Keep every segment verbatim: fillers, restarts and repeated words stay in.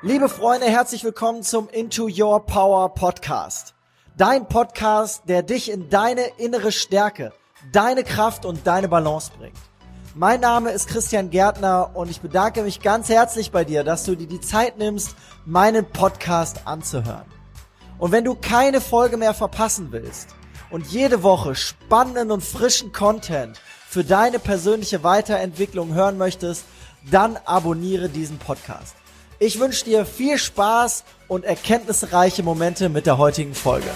Liebe Freunde, herzlich willkommen zum Into Your Power Podcast. Dein Podcast, der dich in deine innere Stärke, deine Kraft und deine Balance bringt. Mein Name ist Christian Gärtner und ich bedanke mich ganz herzlich bei dir, dass du dir die Zeit nimmst, meinen Podcast anzuhören. Und wenn du keine Folge mehr verpassen willst und jede Woche spannenden und frischen Content für deine persönliche Weiterentwicklung hören möchtest, dann abonniere diesen Podcast. Ich wünsche dir viel Spaß und erkenntnisreiche Momente mit der heutigen Folge.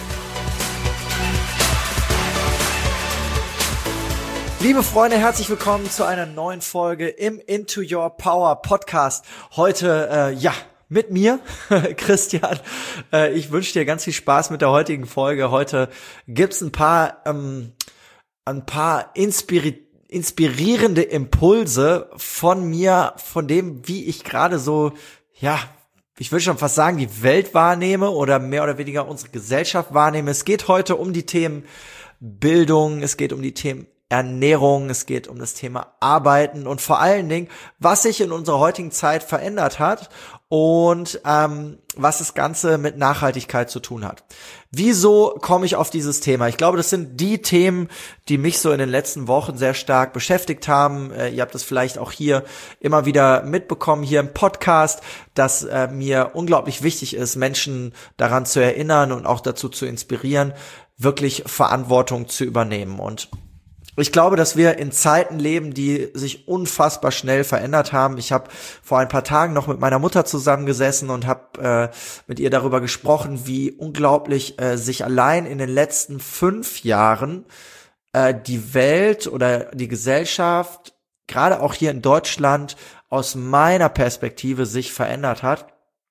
Liebe Freunde, herzlich willkommen zu einer neuen Folge im Into Your Power Podcast. Heute, äh, ja, mit mir, Christian. Äh, ich wünsche dir ganz viel Spaß mit der heutigen Folge. Heute gibt's ein paar, ähm, ein paar inspiri- inspirierende Impulse von mir, von dem, wie ich gerade so, ja, ich will schon fast sagen, die Welt wahrnehme oder mehr oder weniger unsere Gesellschaft wahrnehme. Es geht heute um die Themen Bildung, es geht um die Themen Ernährung, es geht um das Thema Arbeiten und vor allen Dingen, was sich in unserer heutigen Zeit verändert hat und ähm, was das Ganze mit Nachhaltigkeit zu tun hat. Wieso komme ich auf dieses Thema? Ich glaube, das sind die Themen, die mich so in den letzten Wochen sehr stark beschäftigt haben. Äh, ihr habt es vielleicht auch hier immer wieder mitbekommen, hier im Podcast, dass äh, mir unglaublich wichtig ist, Menschen daran zu erinnern und auch dazu zu inspirieren, wirklich Verantwortung zu übernehmen. Und ich glaube, dass wir in Zeiten leben, die sich unfassbar schnell verändert haben. Ich habe vor ein paar Tagen noch mit meiner Mutter zusammengesessen und habe äh, mit ihr darüber gesprochen, wie unglaublich äh, sich allein in den letzten fünf Jahren äh, die Welt oder die Gesellschaft, gerade auch hier in Deutschland, aus meiner Perspektive sich verändert hat.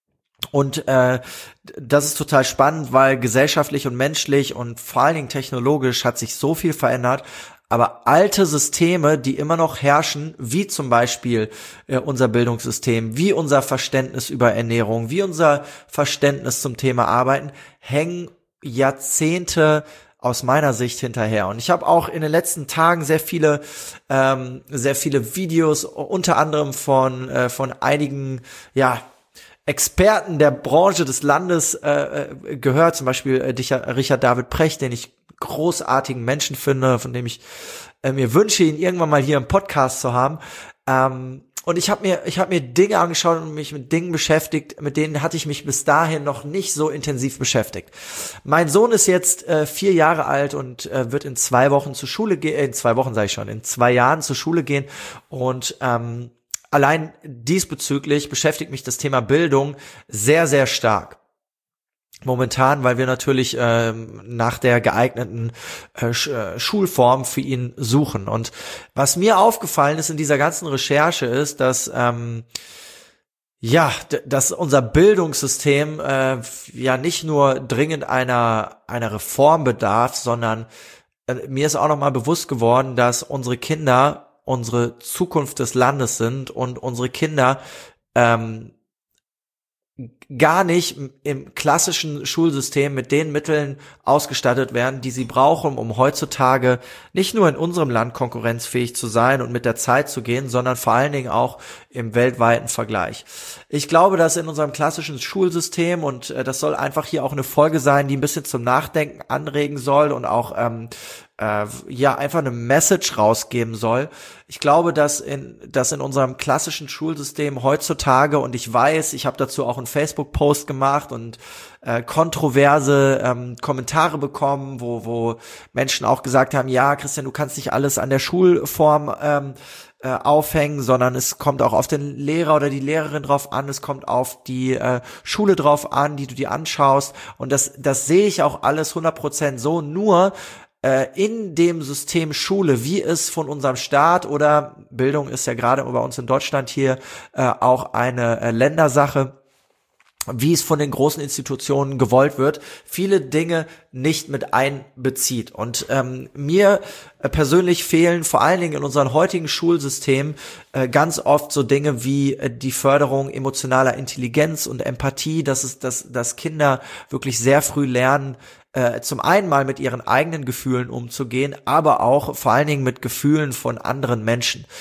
Und äh, das ist total spannend, weil gesellschaftlich und menschlich und vor allen Dingen technologisch hat sich so viel verändert. Aber alte Systeme, die immer noch herrschen, wie zum Beispiel äh, unser Bildungssystem, wie unser Verständnis über Ernährung, wie unser Verständnis zum Thema Arbeiten, hängen Jahrzehnte aus meiner Sicht hinterher. Und ich habe auch in den letzten Tagen sehr viele, ähm, sehr viele Videos, unter anderem von äh, von einigen, ja, Experten der Branche des Landes äh, gehört, zum Beispiel äh, Richard David Precht, den ich großartigen Menschen finde, von dem ich äh, mir wünsche, ihn irgendwann mal hier im Podcast zu haben. Ähm, und ich habe mir, ich habe mir Dinge angeschaut und mich mit Dingen beschäftigt, mit denen hatte ich mich bis dahin noch nicht so intensiv beschäftigt. Mein Sohn ist jetzt äh, vier Jahre alt und äh, wird in zwei Wochen zur Schule gehen, äh, in zwei Wochen sage ich schon, in zwei Jahren zur Schule gehen und ähm, allein diesbezüglich beschäftigt mich das Thema Bildung sehr, sehr stark. Momentan, weil wir natürlich ähm, nach der geeigneten äh, Sch- äh, Schulform für ihn suchen. Und was mir aufgefallen ist in dieser ganzen Recherche ist, dass ähm, ja, d- dass unser Bildungssystem äh, ja nicht nur dringend einer einer Reform bedarf, sondern äh, mir ist auch nochmal bewusst geworden, dass unsere Kinder unsere Zukunft des Landes sind und unsere Kinder ähm, gar nicht im klassischen Schulsystem mit den Mitteln ausgestattet werden, die sie brauchen, um heutzutage nicht nur in unserem Land konkurrenzfähig zu sein und mit der Zeit zu gehen, sondern vor allen Dingen auch im weltweiten Vergleich. Ich glaube, dass in unserem klassischen Schulsystem, und äh, das soll einfach hier auch eine Folge sein, die ein bisschen zum Nachdenken anregen soll und auch ähm, äh, ja einfach eine Message rausgeben soll. Ich glaube, dass in dass in unserem klassischen Schulsystem heutzutage, und ich weiß, ich habe dazu auch einen Facebook-Post gemacht und äh, kontroverse ähm, Kommentare bekommen, wo wo Menschen auch gesagt haben, ja, Christian, du kannst nicht alles an der Schulform ähm, äh, aufhängen, sondern es kommt auch auf den Lehrer oder die Lehrerin drauf an, es kommt auf die äh, Schule drauf an, die du dir anschaust, und das das sehe ich auch alles hundert Prozent so, nur in dem System Schule, wie es von unserem Staat, oder Bildung ist ja gerade bei uns in Deutschland hier äh, auch eine äh, Ländersache, wie es von den großen Institutionen gewollt wird, viele Dinge nicht mit einbezieht. Und ähm, mir äh, persönlich fehlen vor allen Dingen in unserem heutigen Schulsystem äh, ganz oft so Dinge wie äh, die Förderung emotionaler Intelligenz und Empathie, dass es, dass, dass Kinder wirklich sehr früh lernen, äh, zum einen mal mit ihren eigenen Gefühlen umzugehen, aber auch vor allen Dingen mit Gefühlen von anderen Menschen.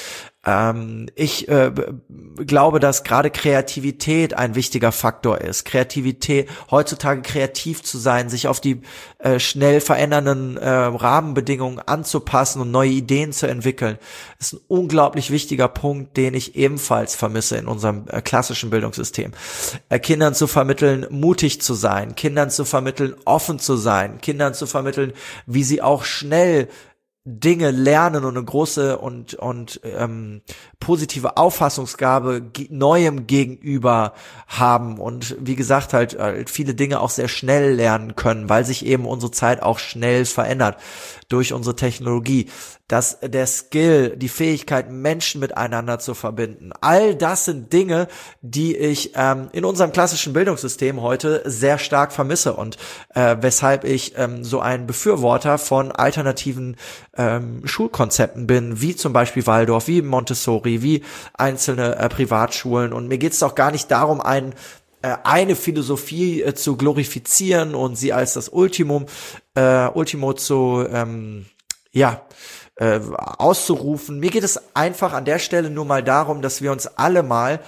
Ähm, ich äh, glaube, dass gerade Kreativität ein wichtiger Faktor ist. Kreativität, heutzutage kreativ zu sein, sich auf die äh, schnell verändernden äh, Rahmenbedingungen anzupassen und neue Ideen zu entwickeln, ist ein unglaublich wichtiger Punkt, den ich ebenfalls vermisse in unserem äh, klassischen Bildungssystem. Äh, Kindern zu vermitteln, mutig zu sein, Kindern zu vermitteln, offen zu sein, Kindern zu vermitteln, wie sie auch schnell Dinge lernen und eine große und und ähm, positive Auffassungsgabe ge- Neuem gegenüber haben und wie gesagt halt, halt viele Dinge auch sehr schnell lernen können, weil sich eben unsere Zeit auch schnell verändert durch unsere Technologie. Dass der Skill, die Fähigkeit, Menschen miteinander zu verbinden, all das sind Dinge, die ich ähm, in unserem klassischen Bildungssystem heute sehr stark vermisse und äh, weshalb ich ähm, so ein Befürworter von alternativen ähm, Schulkonzepten bin, wie zum Beispiel Waldorf, wie Montessori, wie einzelne äh, Privatschulen. Und mir geht es doch gar nicht darum, einen eine Philosophie äh, zu glorifizieren und sie als das Ultimum, äh, Ultimo zu, ähm, ja, äh, auszurufen. Mir geht es einfach an der Stelle nur mal darum, dass wir uns alle mal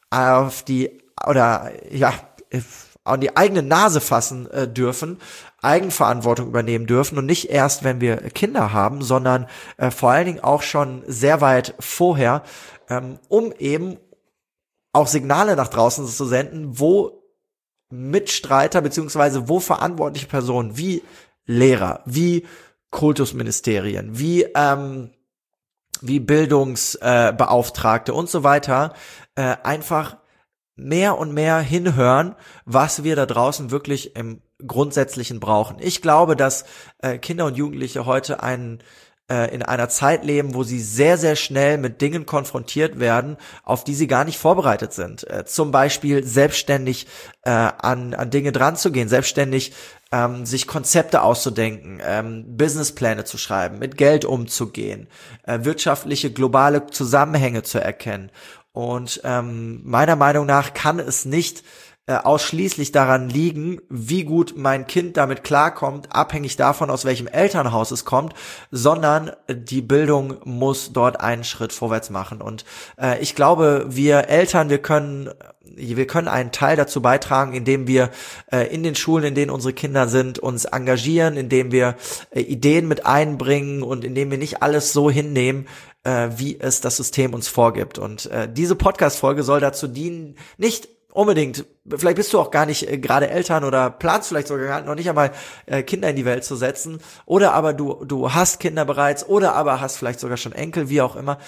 auf die, oder, ja, an die eigene Nase fassen äh, dürfen, Eigenverantwortung übernehmen dürfen und nicht erst, wenn wir Kinder haben, sondern äh, vor allen Dingen auch schon sehr weit vorher, ähm, um eben auch Signale nach draußen zu senden, wo Mitstreiter beziehungsweise wo verantwortliche Personen wie Lehrer, wie Kultusministerien, wie ähm, wie Bildungsbeauftragte äh, und so weiter äh, einfach mehr und mehr hinhören, was wir da draußen wirklich im Grundsätzlichen brauchen. Ich glaube, dass äh, Kinder und Jugendliche heute einen in einer Zeit leben, wo sie sehr, sehr schnell mit Dingen konfrontiert werden, auf die sie gar nicht vorbereitet sind. Äh, zum Beispiel selbstständig äh, an, an Dinge dran zu gehen, selbstständig ähm, sich Konzepte auszudenken, ähm, Businesspläne zu schreiben, mit Geld umzugehen, äh, wirtschaftliche, globale Zusammenhänge zu erkennen. Und ähm, meiner Meinung nach kann es nicht ausschließlich daran liegen, wie gut mein Kind damit klarkommt, abhängig davon, aus welchem Elternhaus es kommt, sondern die Bildung muss dort einen Schritt vorwärts machen. Und äh, ich glaube, wir Eltern, wir können wir können einen Teil dazu beitragen, indem wir äh, in den Schulen, in denen unsere Kinder sind, uns engagieren, indem wir äh, Ideen mit einbringen und indem wir nicht alles so hinnehmen, äh, wie es das System uns vorgibt. Und äh, diese Podcast-Folge soll dazu dienen, nicht unbedingt, vielleicht bist du auch gar nicht äh, gerade Eltern oder planst vielleicht sogar noch nicht einmal äh, Kinder in die Welt zu setzen oder aber du du hast Kinder bereits oder aber hast vielleicht sogar schon Enkel, wie auch immer.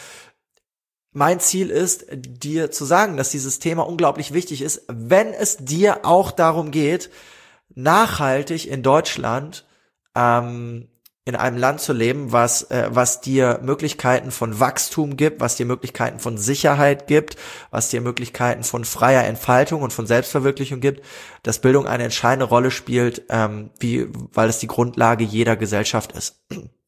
Mein Ziel ist, dir zu sagen, dass dieses Thema unglaublich wichtig ist, wenn es dir auch darum geht, nachhaltig in Deutschland ähm, in einem Land zu leben, was äh, was dir Möglichkeiten von Wachstum gibt, was dir Möglichkeiten von Sicherheit gibt, was dir Möglichkeiten von freier Entfaltung und von Selbstverwirklichung gibt, dass Bildung eine entscheidende Rolle spielt, ähm, wie weil es die Grundlage jeder Gesellschaft ist.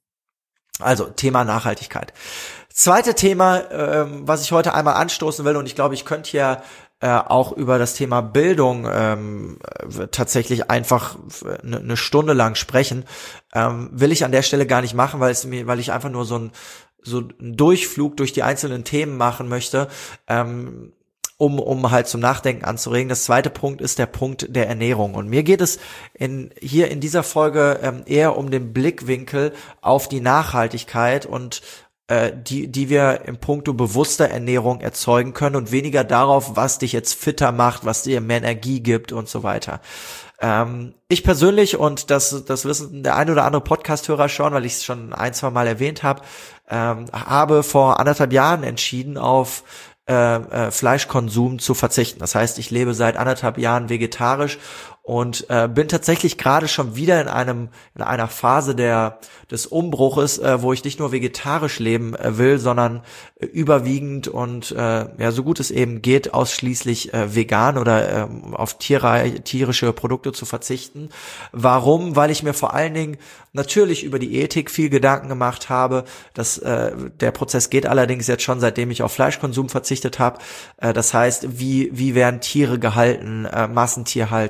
Also Thema Nachhaltigkeit. Zweite Thema, ähm, was ich heute einmal anstoßen will, und ich glaube, ich könnte hier äh, auch über das Thema Bildung ähm, tatsächlich einfach eine, eine Stunde lang sprechen, ähm, will ich an der Stelle gar nicht machen, weil es mir, weil ich einfach nur so ein so einen Durchflug durch die einzelnen Themen machen möchte, ähm, um um halt zum Nachdenken anzuregen. Das zweite Punkt ist der Punkt der Ernährung. Und mir geht es in hier in dieser Folge ähm, eher um den Blickwinkel auf die Nachhaltigkeit und die die wir im Punkto bewusster Ernährung erzeugen können und weniger darauf, was dich jetzt fitter macht, was dir mehr Energie gibt und so weiter. Ähm, ich persönlich, und das das wissen der ein oder andere Podcast-Hörer schon, weil ich es schon ein, zwei Mal erwähnt habe, ähm, habe vor anderthalb Jahren entschieden, auf äh, äh, Fleischkonsum zu verzichten. Das heißt, ich lebe seit anderthalb Jahren vegetarisch und äh, bin tatsächlich gerade schon wieder in einem in einer Phase der des Umbruches, äh, wo ich nicht nur vegetarisch leben äh, will, sondern äh, überwiegend und äh, ja so gut es eben geht ausschließlich äh, vegan oder äh, auf tiere, tierische Produkte zu verzichten. Warum? Weil ich mir vor allen Dingen natürlich über die Ethik viel Gedanken gemacht habe. Das äh, der Prozess geht allerdings jetzt schon, seitdem ich auf Fleischkonsum verzichtet habe. Äh, das heißt, wie wie werden Tiere gehalten, äh, Massentierhaltung, wie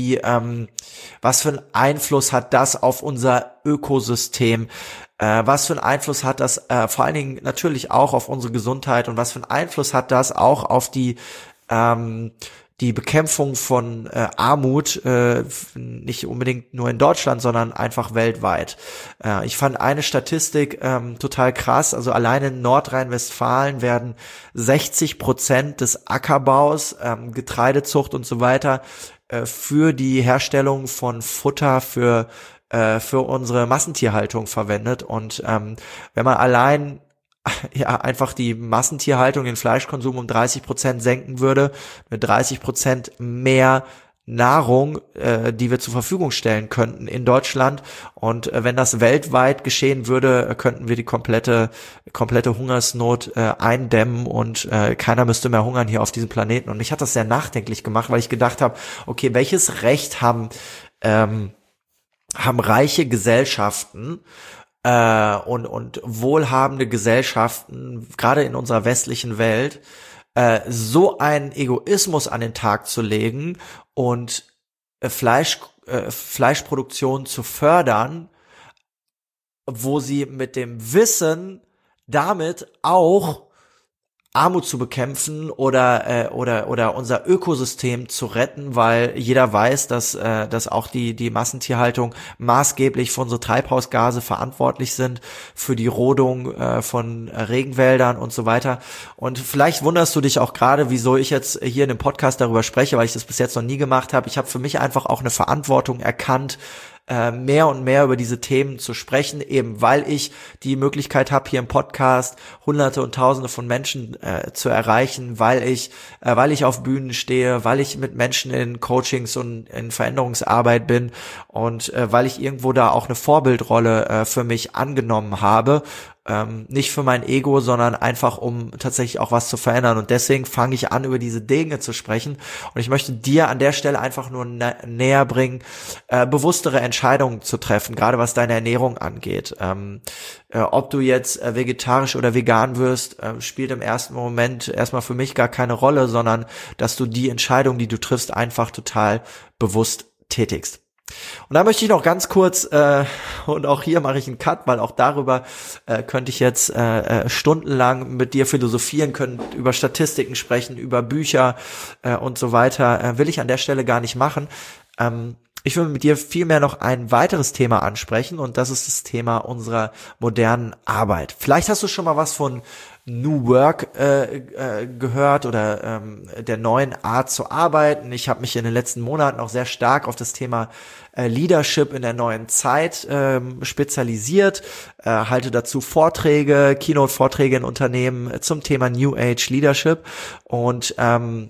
wie, ähm, was für einen Einfluss hat das auf unser Ökosystem? Äh, was für einen Einfluss hat das äh, vor allen Dingen natürlich auch auf unsere Gesundheit und was für einen Einfluss hat das auch auf die ähm, die Bekämpfung von äh, Armut, äh, nicht unbedingt nur in Deutschland, sondern einfach weltweit. Äh, ich fand eine Statistik ähm, total krass, also allein in Nordrhein-Westfalen werden sechzig Prozent des Ackerbaus, ähm, Getreidezucht und so weiter äh, für die Herstellung von Futter für äh, für unsere Massentierhaltung verwendet. Und ähm, wenn man allein ja einfach die Massentierhaltung, den Fleischkonsum um dreißig Prozent senken würde, mit dreißig Prozent mehr Nahrung, äh, die wir zur Verfügung stellen könnten in Deutschland. Und äh, wenn das weltweit geschehen würde, äh, könnten wir die komplette komplette Hungersnot äh, eindämmen und äh, keiner müsste mehr hungern hier auf diesem Planeten. Und mich hat das sehr nachdenklich gemacht, weil ich gedacht habe, okay, welches Recht haben ähm, haben reiche Gesellschaften Äh, und, und wohlhabende Gesellschaften, gerade in unserer westlichen Welt, äh, so einen Egoismus an den Tag zu legen und äh, Fleisch, äh, Fleischproduktion zu fördern, wo sie mit dem Wissen damit auch Armut zu bekämpfen oder äh, oder oder unser Ökosystem zu retten, weil jeder weiß, dass äh, dass auch die die Massentierhaltung maßgeblich für unsere Treibhausgase verantwortlich sind, für die Rodung äh, von Regenwäldern und so weiter. Und vielleicht wunderst du dich auch gerade, wieso ich jetzt hier in dem Podcast darüber spreche, weil ich das bis jetzt noch nie gemacht habe. Ich habe für mich einfach auch eine Verantwortung erkannt, mehr und mehr über diese Themen zu sprechen, eben weil ich die Möglichkeit habe, hier im Podcast Hunderte und Tausende von Menschen äh, zu erreichen, weil ich äh, weil ich auf Bühnen stehe, weil ich mit Menschen in Coachings und in Veränderungsarbeit bin und äh, weil ich irgendwo da auch eine Vorbildrolle äh, für mich angenommen habe. Ähm, nicht für mein Ego, sondern einfach, um tatsächlich auch was zu verändern. Und deswegen fange ich an, über diese Dinge zu sprechen. Und ich möchte dir an der Stelle einfach nur nä- näher bringen, äh, bewusstere Entscheidungen zu treffen, gerade was deine Ernährung angeht. Ähm, äh, ob du jetzt äh, vegetarisch oder vegan wirst, äh, spielt im ersten Moment erstmal für mich gar keine Rolle, sondern dass du die Entscheidung, die du triffst, einfach total bewusst tätigst. Und da möchte ich noch ganz kurz, äh, und auch hier mache ich einen Cut, weil auch darüber äh, könnte ich jetzt äh, stundenlang mit dir philosophieren, können über Statistiken sprechen, über Bücher äh, und so weiter, äh, will ich an der Stelle gar nicht machen. Ähm, ich will mit dir vielmehr noch ein weiteres Thema ansprechen und das ist das Thema unserer modernen Arbeit. Vielleicht hast du schon mal was von New Work äh, äh, gehört oder ähm, der neuen Art zu arbeiten. Ich habe mich in den letzten Monaten auch sehr stark auf das Thema äh, Leadership in der neuen Zeit ähm, spezialisiert, äh, halte dazu Vorträge, Keynote-Vorträge in Unternehmen zum Thema New Age Leadership und ähm,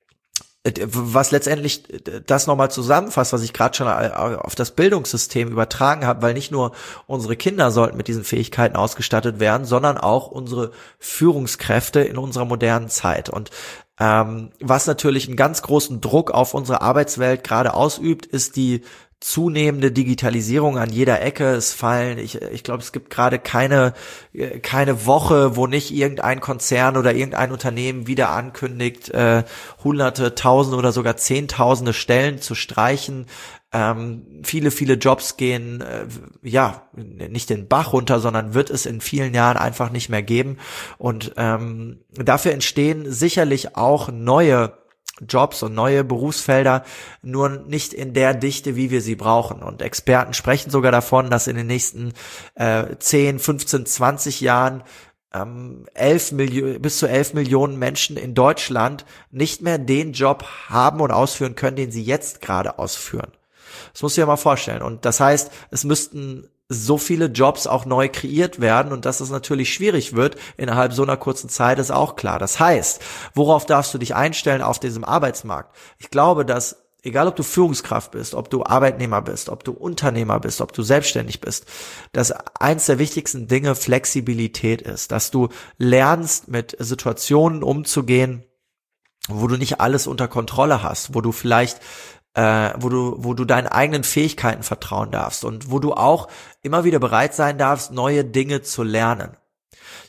was letztendlich das nochmal zusammenfasst, was ich gerade schon auf das Bildungssystem übertragen habe, weil nicht nur unsere Kinder sollten mit diesen Fähigkeiten ausgestattet werden, sondern auch unsere Führungskräfte in unserer modernen Zeit. Und ähm, was natürlich einen ganz großen Druck auf unsere Arbeitswelt gerade ausübt, ist die zunehmende Digitalisierung an jeder Ecke. Es fallen, ich, ich glaube, es gibt gerade keine keine Woche, wo nicht irgendein Konzern oder irgendein Unternehmen wieder ankündigt, äh, Hunderte, Tausende oder sogar Zehntausende Stellen zu streichen. Ähm, viele, viele Jobs gehen, äh, ja, nicht den Bach runter, sondern wird es in vielen Jahren einfach nicht mehr geben. Und ähm, dafür entstehen sicherlich auch neue Jobs und neue Berufsfelder, nur nicht in der Dichte, wie wir sie brauchen. Und Experten sprechen sogar davon, dass in den nächsten äh, zehn, fünfzehn, zwanzig Jahren ähm, elf Millionen, bis zu elf Millionen Menschen in Deutschland nicht mehr den Job haben und ausführen können, den sie jetzt gerade ausführen. Das musst du dir mal vorstellen. Und das heißt, es müssten so viele Jobs auch neu kreiert werden und dass es natürlich schwierig wird innerhalb so einer kurzen Zeit, ist auch klar. Das heißt, worauf darfst du dich einstellen auf diesem Arbeitsmarkt? Ich glaube, dass egal ob du Führungskraft bist, ob du Arbeitnehmer bist, ob du Unternehmer bist, ob du selbstständig bist, dass eins der wichtigsten Dinge Flexibilität ist, dass du lernst, mit Situationen umzugehen, wo du nicht alles unter Kontrolle hast, wo du vielleicht Äh, wo du wo du deinen eigenen Fähigkeiten vertrauen darfst und wo du auch immer wieder bereit sein darfst, neue Dinge zu lernen. Ich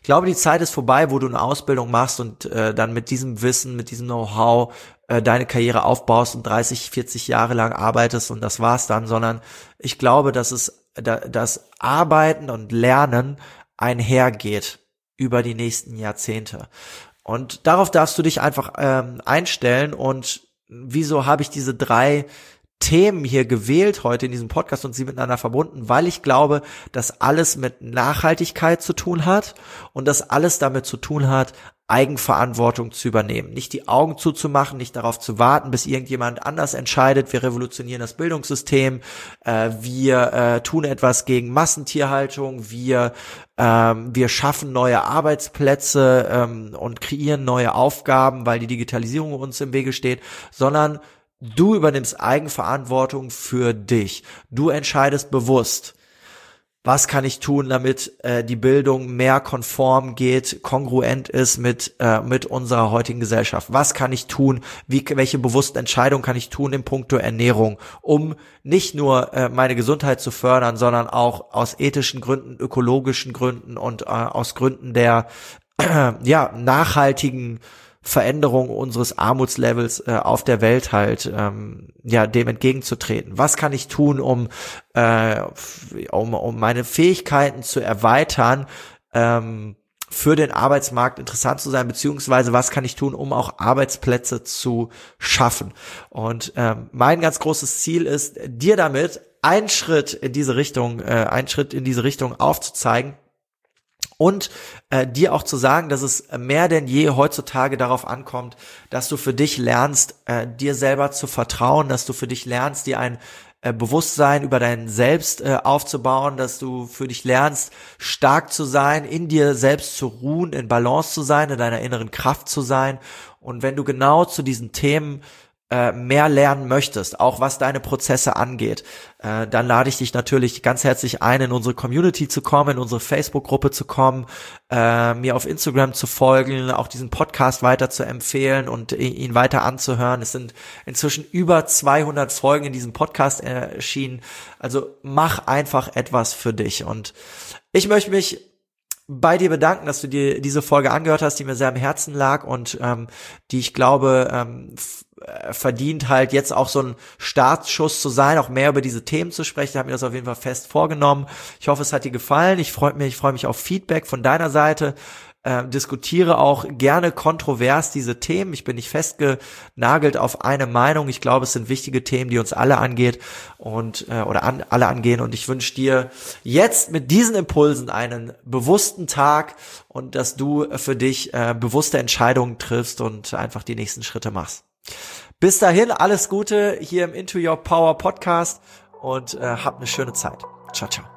glaube, die Zeit ist vorbei, wo du eine Ausbildung machst und äh, dann mit diesem Wissen, mit diesem Know-how äh, deine Karriere aufbaust und dreißig, vierzig Jahre lang arbeitest und das war's dann, sondern ich glaube, dass es da, dass Arbeiten und Lernen einhergeht über die nächsten Jahrzehnte. Und darauf darfst du dich einfach ähm, einstellen. Und wieso habe ich diese drei Themen hier gewählt heute in diesem Podcast und sie miteinander verbunden? Weil ich glaube, dass alles mit Nachhaltigkeit zu tun hat und dass alles damit zu tun hat, Eigenverantwortung zu übernehmen. Nicht die Augen zuzumachen, nicht darauf zu warten, bis irgendjemand anders entscheidet, wir revolutionieren das Bildungssystem, äh, wir äh, tun etwas gegen Massentierhaltung, wir ähm, wir schaffen neue Arbeitsplätze ähm, und kreieren neue Aufgaben, weil die Digitalisierung uns im Wege steht, sondern du übernimmst Eigenverantwortung für dich. Du entscheidest bewusst, was kann ich tun, damit äh, die Bildung mehr konform geht, kongruent ist mit äh, mit unserer heutigen Gesellschaft? Was kann ich tun? Wie welche bewussten Entscheidungen kann ich tun in puncto Ernährung, um nicht nur äh, meine Gesundheit zu fördern, sondern auch aus ethischen Gründen, ökologischen Gründen und äh, aus Gründen der äh, ja nachhaltigen Veränderung unseres Armutslevels äh, auf der Welt halt ähm, ja dem entgegenzutreten. Was kann ich tun, um äh, um um meine Fähigkeiten zu erweitern, ähm, für den Arbeitsmarkt interessant zu sein, beziehungsweise was kann ich tun, um auch Arbeitsplätze zu schaffen? Und ähm, mein ganz großes Ziel ist, dir damit einen Schritt in diese Richtung, äh, einen Schritt in diese Richtung aufzuzeigen. Und äh, dir auch zu sagen, dass es mehr denn je heutzutage darauf ankommt, dass du für dich lernst, äh, dir selber zu vertrauen, dass du für dich lernst, dir ein äh, Bewusstsein über dein Selbst äh, aufzubauen, dass du für dich lernst, stark zu sein, in dir selbst zu ruhen, in Balance zu sein, in deiner inneren Kraft zu sein. Und wenn du genau zu diesen Themen äh, mehr lernen möchtest, auch was deine Prozesse angeht, äh, dann lade ich dich natürlich ganz herzlich ein, in unsere Community zu kommen, in unsere Facebook-Gruppe zu kommen, äh, mir auf Instagram zu folgen, auch diesen Podcast weiter zu empfehlen und ihn weiter anzuhören. Es sind inzwischen über zweihundert Folgen in diesem Podcast erschienen. Also mach einfach etwas für dich. Und ich möchte mich bei dir bedanken, dass du dir diese Folge angehört hast, die mir sehr am Herzen lag und ähm, die ich glaube ähm, f- äh, verdient halt jetzt auch so ein Startschuss zu sein, auch mehr über diese Themen zu sprechen. Ich habe mir das auf jeden Fall fest vorgenommen. Ich hoffe, es hat dir gefallen. Ich freue mich, ich freue mich auf Feedback von deiner Seite. Äh, diskutiere auch gerne kontrovers diese Themen. Ich bin nicht festgenagelt auf eine Meinung. Ich glaube, es sind wichtige Themen, die uns alle angeht und äh, oder an, alle angehen. Und ich wünsche dir jetzt mit diesen Impulsen einen bewussten Tag und dass du für dich äh, bewusste Entscheidungen triffst und einfach die nächsten Schritte machst. Bis dahin, alles Gute hier im Into Your Power Podcast und äh, hab eine schöne Zeit. Ciao, ciao.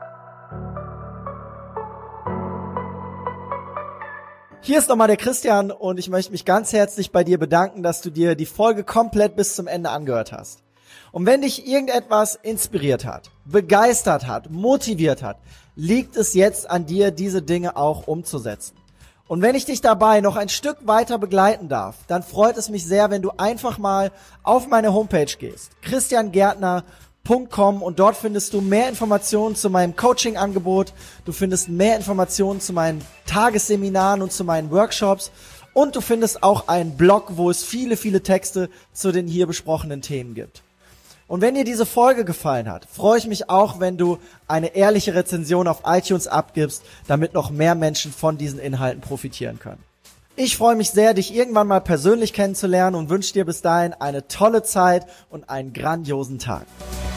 Hier ist nochmal der Christian und ich möchte mich ganz herzlich bei dir bedanken, dass du dir die Folge komplett bis zum Ende angehört hast. Und wenn dich irgendetwas inspiriert hat, begeistert hat, motiviert hat, liegt es jetzt an dir, diese Dinge auch umzusetzen. Und wenn ich dich dabei noch ein Stück weiter begleiten darf, dann freut es mich sehr, wenn du einfach mal auf meine Homepage gehst, christian gärtner punkt com, und dort findest du mehr Informationen zu meinem Coaching-Angebot, du findest mehr Informationen zu meinen Tagesseminaren und zu meinen Workshops und du findest auch einen Blog, wo es viele, viele Texte zu den hier besprochenen Themen gibt. Und wenn dir diese Folge gefallen hat, freue ich mich auch, wenn du eine ehrliche Rezension auf iTunes abgibst, damit noch mehr Menschen von diesen Inhalten profitieren können. Ich freue mich sehr, dich irgendwann mal persönlich kennenzulernen und wünsche dir bis dahin eine tolle Zeit und einen grandiosen Tag.